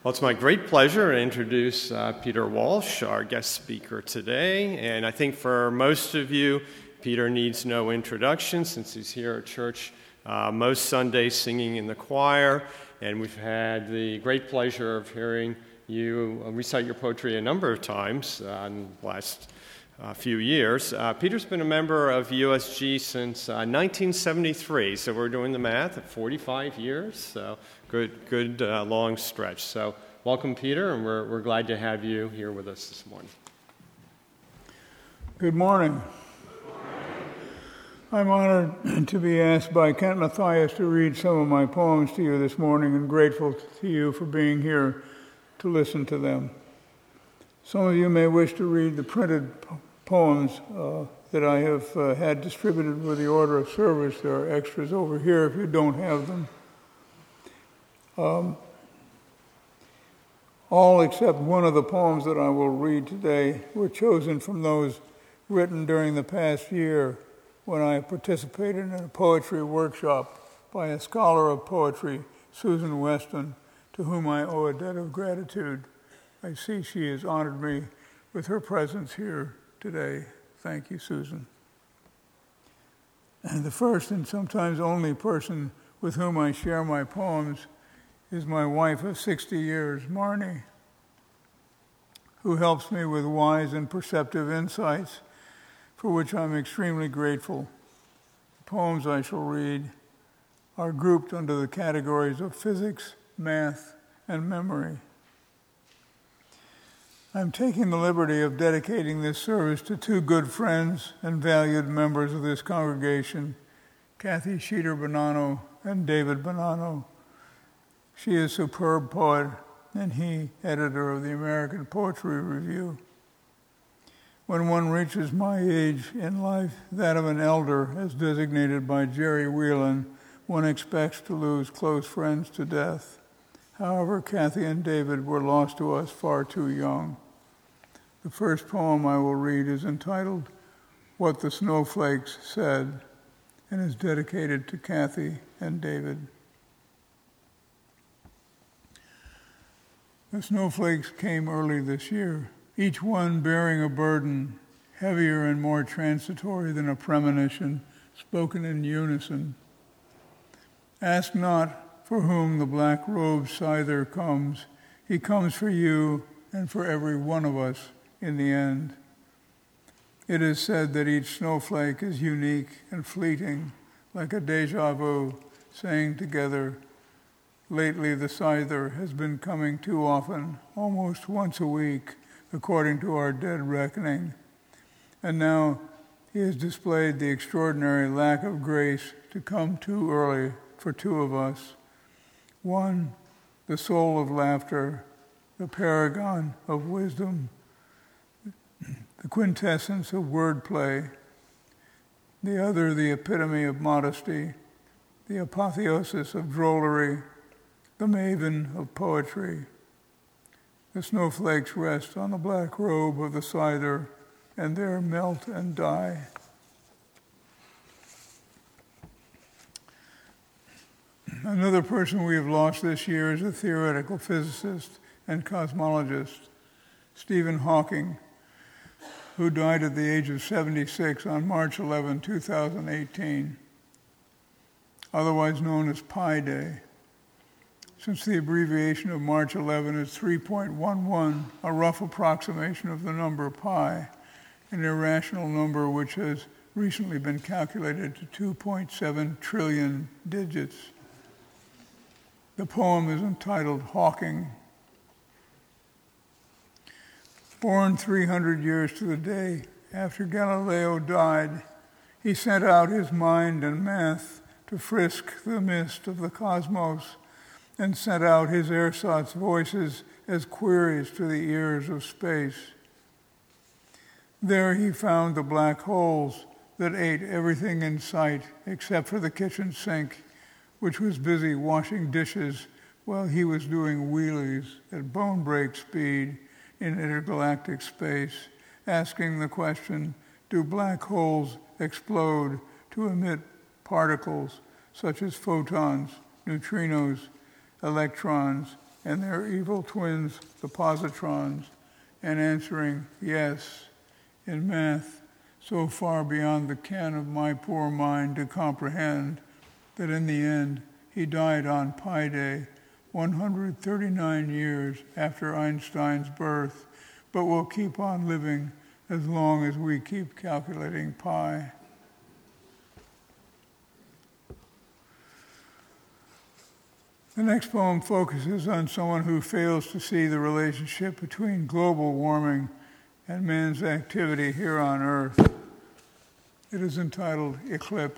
Well, it's my great pleasure to introduce Peter Walsh, our guest speaker today. And I think for most of you, Peter needs no introduction since he's here at church most Sundays singing in the choir. And we've had the great pleasure of hearing you recite your poetry a number of times in the last few years. Peter's been a member of USG since 1973, so we're doing the math at 45 years. So good long stretch. So welcome, Peter, and we're glad to have you here with us this morning. Good morning. I'm honored to be asked by Kent Mathias to read some of my poems to you this morning and grateful to you for being here to listen to them. Some of you may wish to read the printed poems that I have had distributed with the order of service. There are extras over here if you don't have them. All except one of the poems that I will read today were chosen from those written during the past year when I participated in a poetry workshop by a scholar of poetry, Susan Weston, to whom I owe a debt of gratitude. I see she has honored me with her presence here today. Thank you, Susan. And the first and sometimes only person with whom I share my poems is my wife of 60 years, Marnie, who helps me with wise and perceptive insights, for which I'm extremely grateful. The poems I shall read are grouped under the categories of physics, math, and memory. I'm taking the liberty of dedicating this service to two good friends and valued members of this congregation, Kathy Sheeter-Bonanno and David Bonanno. She is a superb poet, and he, editor of the American Poetry Review. When one reaches my age in life, that of an elder, as designated by Jerry Whelan, one expects to lose close friends to death. However, Kathy and David were lost to us far too young. The first poem I will read is entitled What the Snowflakes Said, and is dedicated to Kathy and David. The snowflakes came early this year, each one bearing a burden heavier and more transitory than a premonition spoken in unison. Ask not for whom the black-robed scyther comes. He comes for you and for every one of us in the end. It is said that each snowflake is unique and fleeting, like a déjà vu, saying together, lately the scyther has been coming too often, almost once a week, according to our dead reckoning. And now he has displayed the extraordinary lack of grace to come too early for two of us. One, the soul of laughter, the paragon of wisdom, the quintessence of wordplay. The other, the epitome of modesty, the apotheosis of drollery, the maven of poetry. The snowflakes rest on the black robe of the scyther, and there melt and die. Another person we have lost this year is a theoretical physicist and cosmologist, Stephen Hawking, who died at the age of 76 on March 11, 2018, otherwise known as Pi Day. Since the abbreviation of March 11 is 3.11, a rough approximation of the number pi, an irrational number which has recently been calculated to 2.7 trillion digits. The poem is entitled Hawking. Born 300 years to the day after Galileo died, he sent out his mind and math to frisk the mist of the cosmos and sent out his ersatz voices as queries to the ears of space. There he found the black holes that ate everything in sight except for the kitchen sink, which was busy washing dishes while he was doing wheelies at bone break speed in intergalactic space, asking the question, do black holes explode to emit particles such as photons, neutrinos, electrons, and their evil twins, the positrons, and answering yes in math so far beyond the ken of my poor mind to comprehend that in the end he died on Pi Day, 139 years after Einstein's birth, but will keep on living as long as we keep calculating pi. The next poem focuses on someone who fails to see the relationship between global warming and man's activity here on Earth. It is entitled Eclipse.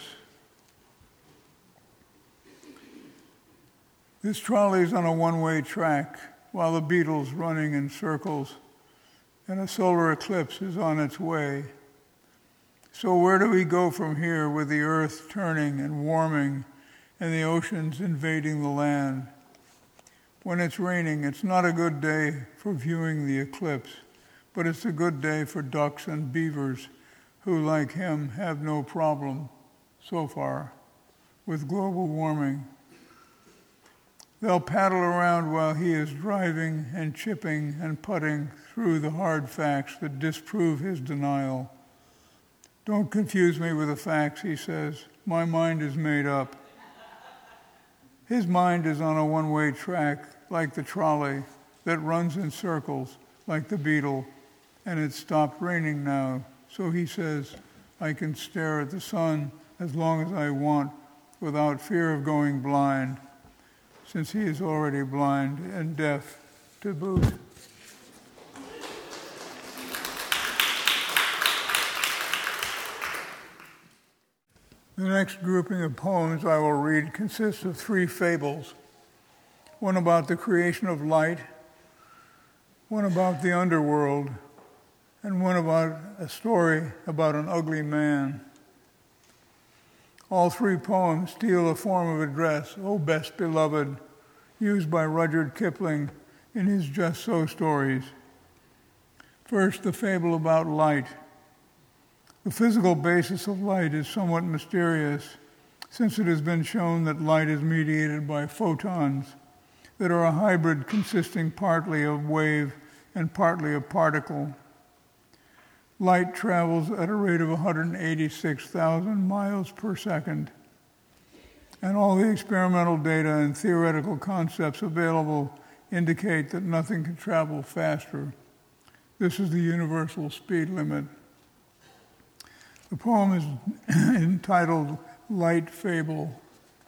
This trolley is on a one-way track while the Beatles running in circles, and a solar eclipse is on its way. So where do we go from here with the Earth turning and warming and the oceans invading the land? When it's raining, it's not a good day for viewing the eclipse, but it's a good day for ducks and beavers who, like him, have no problem, so far, with global warming. They'll paddle around while he is driving and chipping and putting through the hard facts that disprove his denial. Don't confuse me with the facts, he says. My mind is made up. His mind is on a one-way track, like the trolley, that runs in circles, like the beetle, and it's stopped raining now. So he says, I can stare at the sun as long as I want without fear of going blind, since he is already blind and deaf to boot. The next grouping of poems I will read consists of 3 fables, one about the creation of light, one about the underworld, and one about a story about an ugly man. All 3 poems steal a form of address, "O Best Beloved," used by Rudyard Kipling in his Just So stories. First, the fable about light. The physical basis of light is somewhat mysterious, since it has been shown that light is mediated by photons that are a hybrid consisting partly of wave and partly of particle. Light travels at a rate of 186,000 miles per second, and all the experimental data and theoretical concepts available indicate that nothing can travel faster. This is the universal speed limit. The poem is entitled Light Fable.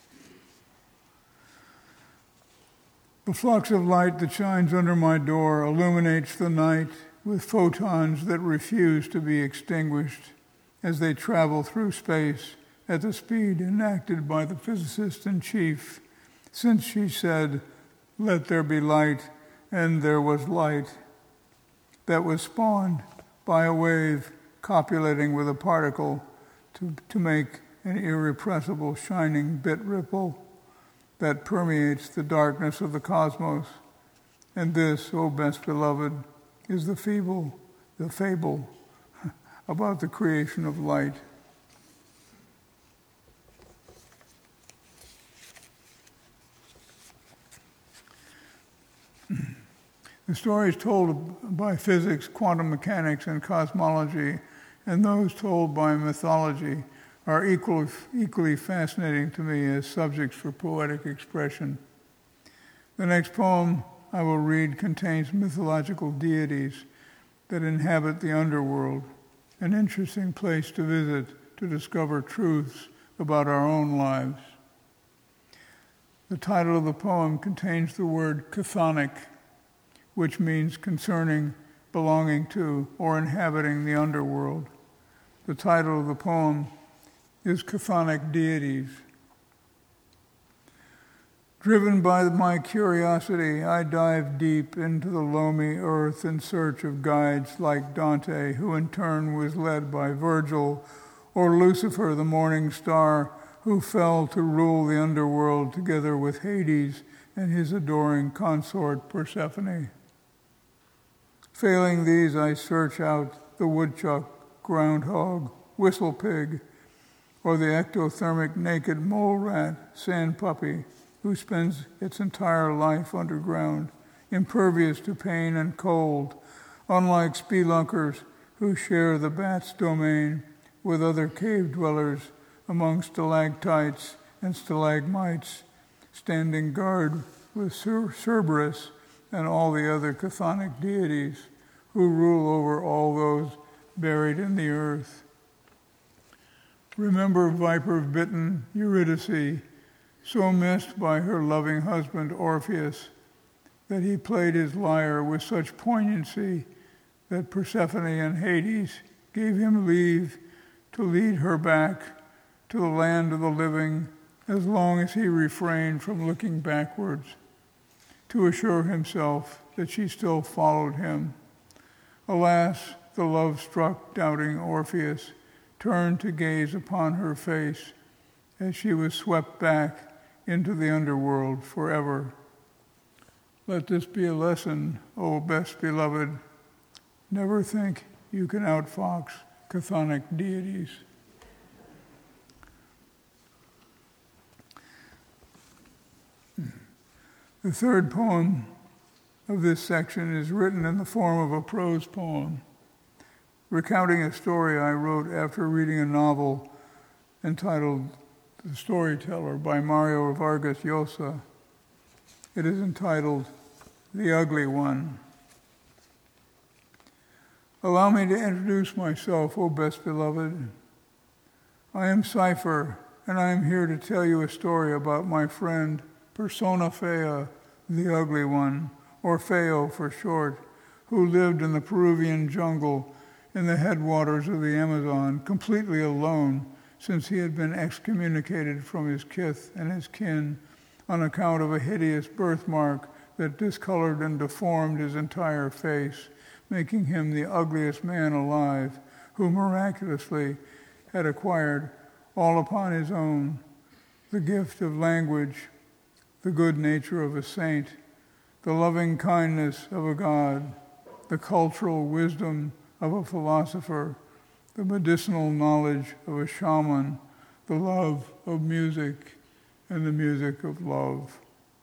The flux of light that shines under my door illuminates the night with photons that refuse to be extinguished as they travel through space at the speed enacted by the physicist in chief, since she said, "Let there be light," and there was light that was spawned by a wave copulating with a particle to make an irrepressible shining bit ripple that permeates the darkness of the cosmos. And this, O Best Beloved, is the fable about the creation of light. The stories told by physics, quantum mechanics, and cosmology, and those told by mythology are equally fascinating to me as subjects for poetic expression. The next poem I will read contains mythological deities that inhabit the underworld, an interesting place to visit to discover truths about our own lives. The title of the poem contains the word chthonic, which means concerning, belonging to, or inhabiting the underworld. The title of the poem is Chthonic Deities. Driven by my curiosity, I dive deep into the loamy earth in search of guides like Dante, who in turn was led by Virgil, or Lucifer, the morning star, who fell to rule the underworld together with Hades and his adoring consort Persephone. Failing these, I search out the woodchuck, groundhog, whistle pig, or the ectothermic naked mole rat, sand puppy, who spends its entire life underground, impervious to pain and cold, unlike spelunkers who share the bat's domain with other cave dwellers among stalactites and stalagmites, standing guard with Cerberus and all the other chthonic deities who rule over all those buried in the earth. Remember viper-bitten Eurydice, so missed by her loving husband Orpheus, that he played his lyre with such poignancy that Persephone and Hades gave him leave to lead her back to the land of the living as long as he refrained from looking backwards, to assure himself that she still followed him. Alas, the love-struck, doubting Orpheus turned to gaze upon her face as she was swept back into the underworld forever. Let this be a lesson, O best beloved. Never think you can outfox chthonic deities. The third poem of this section is written in the form of a prose poem, recounting a story I wrote after reading a novel entitled The Storyteller by Mario Vargas Llosa. It is entitled The Ugly One. Allow me to introduce myself, O best beloved. I am Cypher, and I am here to tell you a story about my friend Persona Fea, the Ugly One, or Feo for short, who lived in the Peruvian jungle in the headwaters of the Amazon, completely alone, since he had been excommunicated from his kith and his kin on account of a hideous birthmark that discolored and deformed his entire face, making him the ugliest man alive, who miraculously had acquired, all upon his own, the gift of language, the good nature of a saint, the loving kindness of a god, the cultural wisdom of a philosopher, the medicinal knowledge of a shaman, the love of music, and the music of love.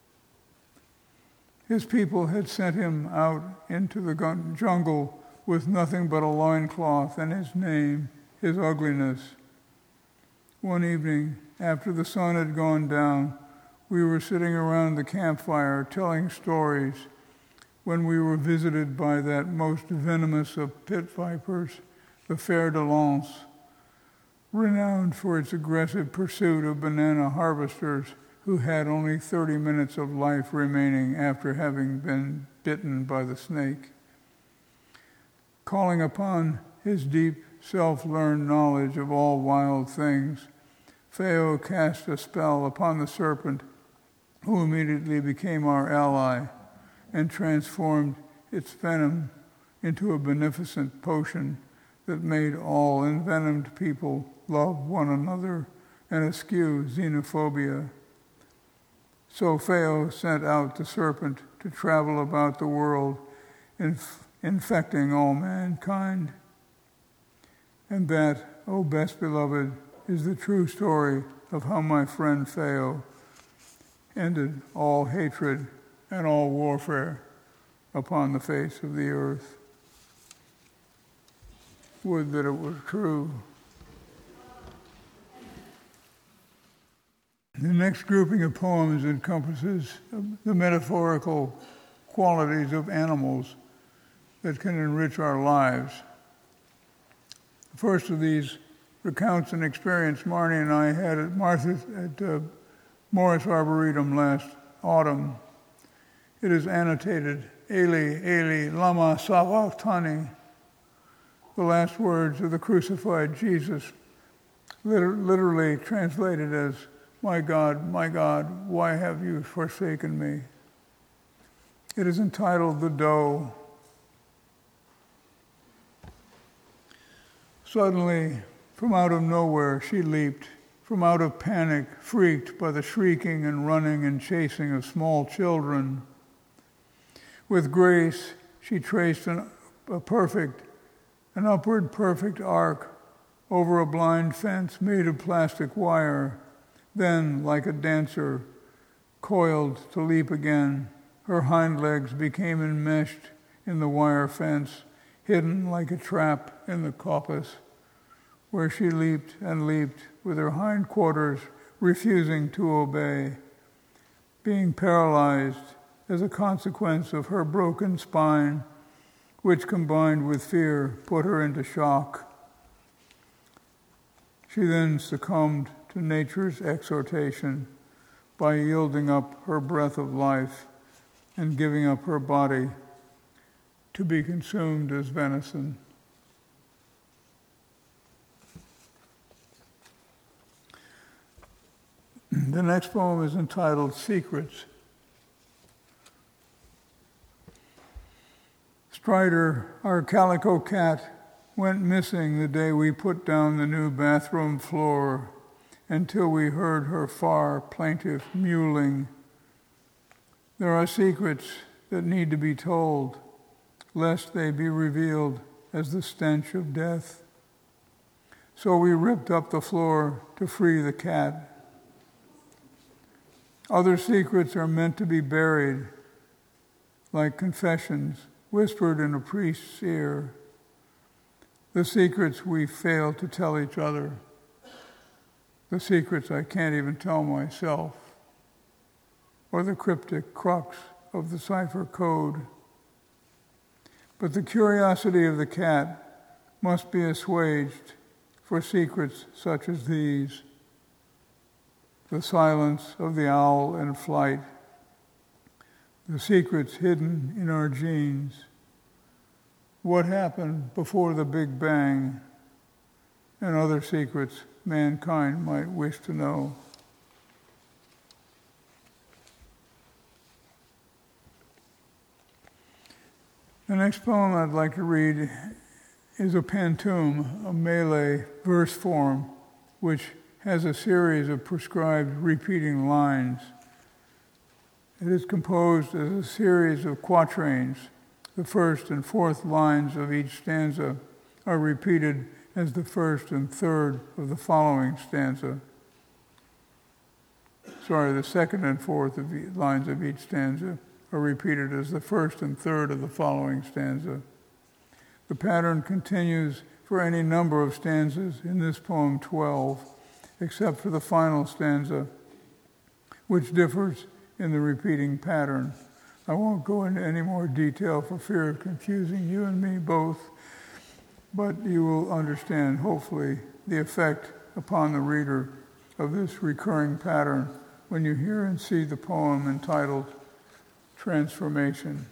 His people had sent him out into the jungle with nothing but a loincloth and his name, his ugliness. One evening, after the sun had gone down, we were sitting around the campfire telling stories when we were visited by that most venomous of pit vipers, the fer de lance, renowned for its aggressive pursuit of banana harvesters who had only 30 minutes of life remaining after having been bitten by the snake. Calling upon his deep self-learned knowledge of all wild things, Feo cast a spell upon the serpent, who immediately became our ally and transformed its venom into a beneficent potion that made all envenomed people love one another and eschew xenophobia. So Feo sent out the serpent to travel about the world, infecting all mankind. And that, O best beloved, is the true story of how my friend Feo ended all hatred and all warfare upon the face of the earth. Would that it were true. The next grouping of poems encompasses the metaphorical qualities of animals that can enrich our lives. The first of these recounts an experience Marnie and I had at Morris Arboretum last autumn. It is annotated, Eli, Eli, lama sabachthani, the last words of the crucified Jesus, literally translated as, my God, why have you forsaken me? It is entitled The Doe. Suddenly, from out of nowhere, she leaped, from out of panic, freaked by the shrieking and running and chasing of small children. With grace, she traced an upward perfect arc over a blind fence made of plastic wire, then, like a dancer, coiled to leap again, Her hind legs became enmeshed in the wire fence, hidden like a trap in the coppice, where she leaped and leaped with her hindquarters refusing to obey, being paralyzed as a consequence of her broken spine, which combined with fear put her into shock. She then succumbed to nature's exhortation by yielding up her breath of life and giving up her body to be consumed as venison. The next poem is entitled Secrets. Strider, our calico cat, went missing the day we put down the new bathroom floor until we heard her far, plaintive mewling. There are secrets that need to be told, lest they be revealed as the stench of death. So we ripped up the floor to free the cat. Other secrets are meant to be buried, like confessions whispered in a priest's ear, the secrets we fail to tell each other, the secrets I can't even tell myself, or the cryptic crux of the cipher code. But the curiosity of the cat must be assuaged for secrets such as these. The silence of the owl in flight, the secrets hidden in our genes, what happened before the Big Bang, and other secrets mankind might wish to know. The next poem I'd like to read is a pantoum, a Malay verse form, which has a series of prescribed repeating lines. It is composed as a series of quatrains. The first and fourth lines of each stanza are repeated as the first and third of the following stanza. The second and fourth lines of each stanza are repeated as the first and third of the following stanza. The pattern continues for any number of stanzas in this poem 12, except for the final stanza, which differs in the repeating pattern. I won't go into any more detail for fear of confusing you and me both, but you will understand, hopefully, the effect upon the reader of this recurring pattern when you hear and see the poem entitled Transformation.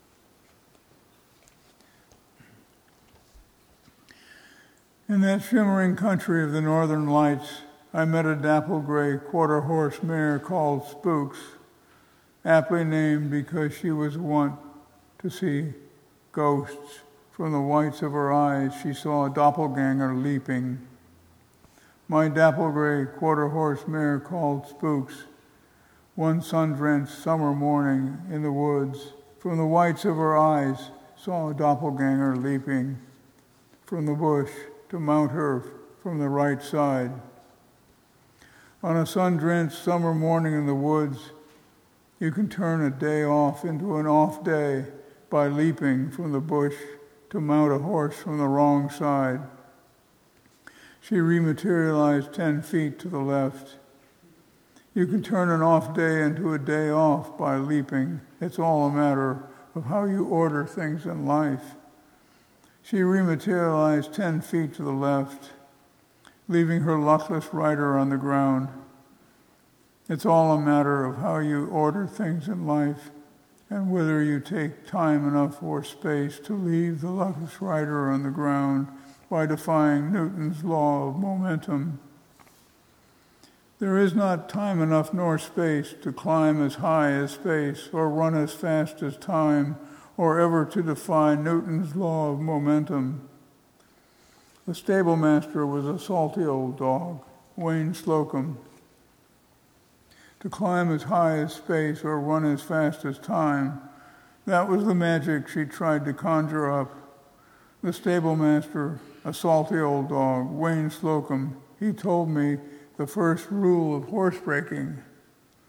In that shimmering country of the northern lights, I met a dapple-gray quarter-horse mare called Spooks, aptly named because she was wont to see ghosts. From the whites of her eyes, she saw a doppelganger leaping. My dapple-gray quarter-horse mare called Spooks, one sun-drenched summer morning in the woods, from the whites of her eyes, saw a doppelganger leaping from the bush to mount her from the right side. On a sun-drenched summer morning in the woods, you can turn a day off into an off day by leaping from the bush to mount a horse from the wrong side. She rematerialized 10 feet to the left. You can turn an off day into a day off by leaping. It's all a matter of how you order things in life. She rematerialized 10 feet to the left, leaving her luckless rider on the ground. It's all a matter of how you order things in life and whether you take time enough or space to leave the luckless rider on the ground by defying Newton's law of momentum. There is not time enough nor space to climb as high as space or run as fast as time or ever to defy Newton's law of momentum. The stable master was a salty old dog, Wayne Slocum. To climb as high as space or run as fast as time, that was the magic she tried to conjure up. The stable master, a salty old dog, Wayne Slocum, he told me the first rule of horse breaking.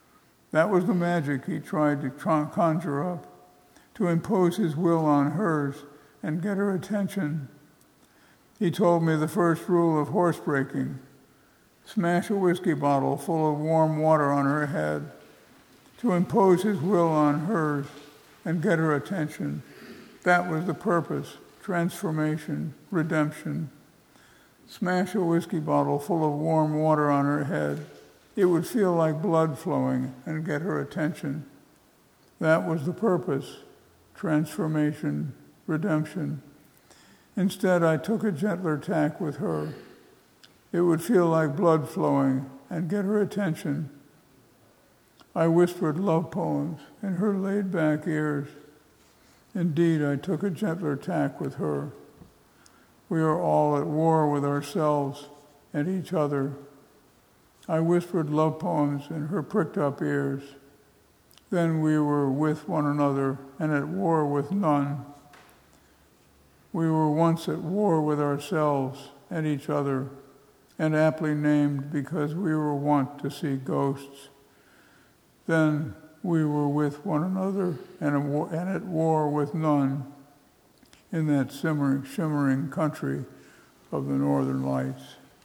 That was the magic he tried to conjure up, to impose his will on hers and get her attention. He told me the first rule of horse breaking: smash a whiskey bottle full of warm water on her head, to impose his will on hers and get her attention. That was the purpose: transformation, redemption. Smash a whiskey bottle full of warm water on her head. It would feel like blood flowing and get her attention. That was the purpose: transformation, redemption. Instead, I took a gentler tack with her. It would feel like blood flowing and get her attention. I whispered love poems in her laid-back ears. Indeed, I took a gentler tack with her. We are all at war with ourselves and each other. I whispered love poems in her pricked-up ears. Then we were with one another and at war with none. We were once at war with ourselves and each other, and aptly named because we were wont to see ghosts. Then we were with one another and at war with none in that shimmering country of the Northern Lights.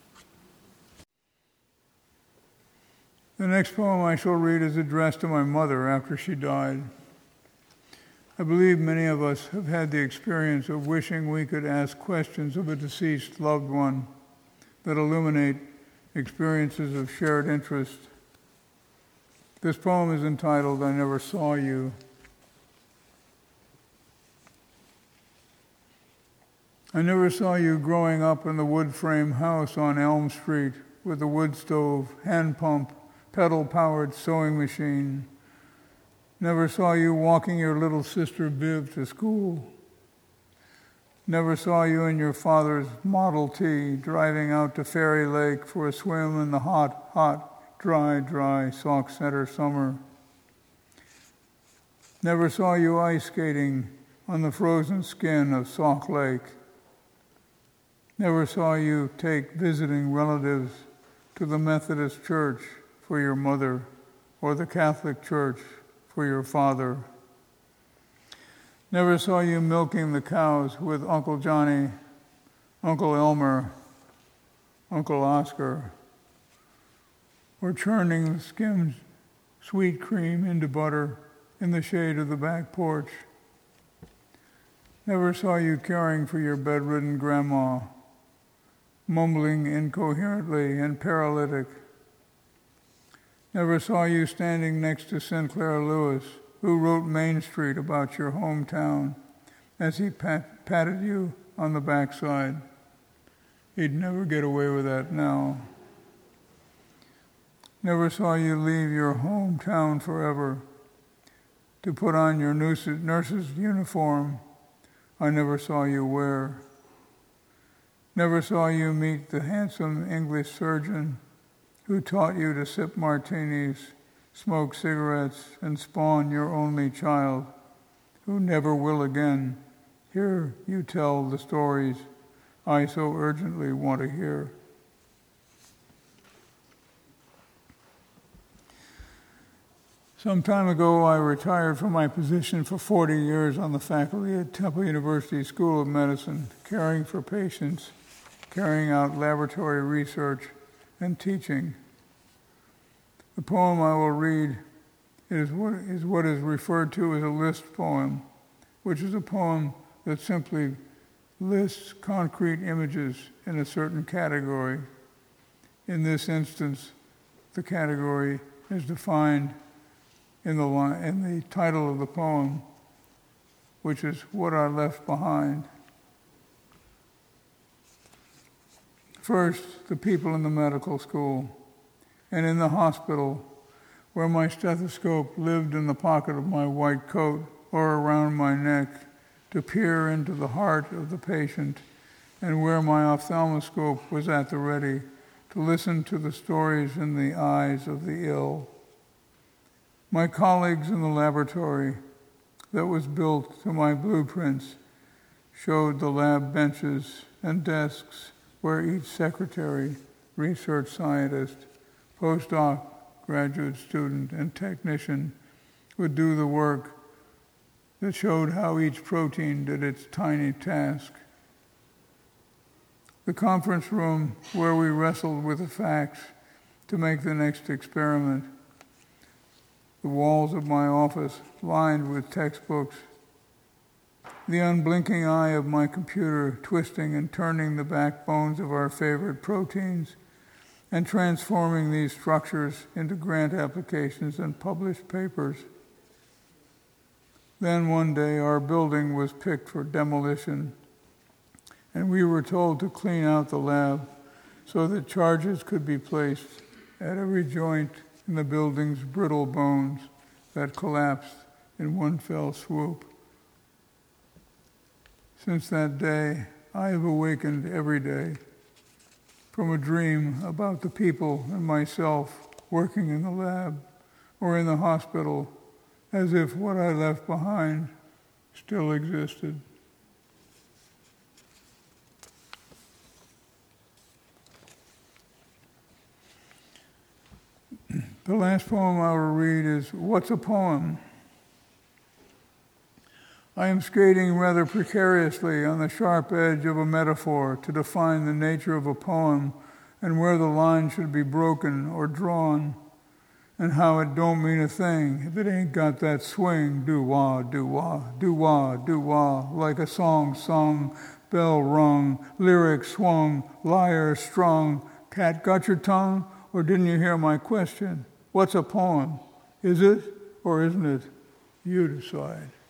The next poem I shall read is addressed to my mother after she died. I believe many of us have had the experience of wishing we could ask questions of a deceased loved one that illuminate experiences of shared interest. This poem is entitled, I Never Saw You. I never saw you growing up in the wood frame house on Elm Street with the wood stove, hand pump, pedal-powered sewing machine. Never saw you walking your little sister Viv to school. Never saw you in your father's Model T driving out to Fairy Lake for a swim in the hot, dry Sauk Center summer. Never saw you ice skating on the frozen skin of Sauk Lake. Never saw you take visiting relatives to the Methodist Church for your mother or the Catholic Church for your father. Never saw you milking the cows with Uncle Johnny, Uncle Elmer, Uncle Oscar, or churning the skimmed sweet cream into butter in the shade of the back porch. Never saw you caring for your bedridden grandma, mumbling incoherently and paralytic. Never saw you standing next to Sinclair Lewis, who wrote Main Street about your hometown, as he patted you on the backside. He'd never get away with that now. Never saw you leave your hometown forever to put on your nurse's uniform I never saw you wear. Never saw you meet the handsome English surgeon who taught you to sip martinis, smoke cigarettes, and spawn your only child, who never will again hear you tell the stories I so urgently want to hear. Some time ago, I retired from my position for 40 years on the faculty at Temple University School of Medicine, caring for patients, carrying out laboratory research, and teaching. The poem I will read is what is referred to as a list poem, which is a poem that simply lists concrete images in a certain category. In this instance, the category is defined in the title of the poem, which is What I Left Behind. First, the people in the medical school and in the hospital, where my stethoscope lived in the pocket of my white coat or around my neck to peer into the heart of the patient, and where my ophthalmoscope was at the ready to listen to the stories in the eyes of the ill. My colleagues in the laboratory that was built to my blueprints showed the lab benches and desks where each secretary, research scientist, postdoc, graduate student, and technician would do the work that showed how each protein did its tiny task. The conference room where we wrestled with the facts to make the next experiment. The walls of my office lined with textbooks. The unblinking eye of my computer twisting and turning the backbones of our favorite proteins and transforming these structures into grant applications and published papers. Then one day our building was picked for demolition, and we were told to clean out the lab so that charges could be placed at every joint in the building's brittle bones that collapsed in one fell swoop. Since that day, I have awakened every day from a dream about the people and myself working in the lab or in the hospital, as if what I left behind still existed. The last poem I will read is What's a Poem? I am skating rather precariously on the sharp edge of a metaphor to define the nature of a poem and where the line should be broken or drawn, and how it don't mean a thing if it ain't got that swing, do-wah, do-wah, do-wah, do-wah, like a song sung, bell rung, lyric swung, lyre strung. Cat, got your tongue, or didn't you hear my question? What's a poem? Is it or isn't it? You decide.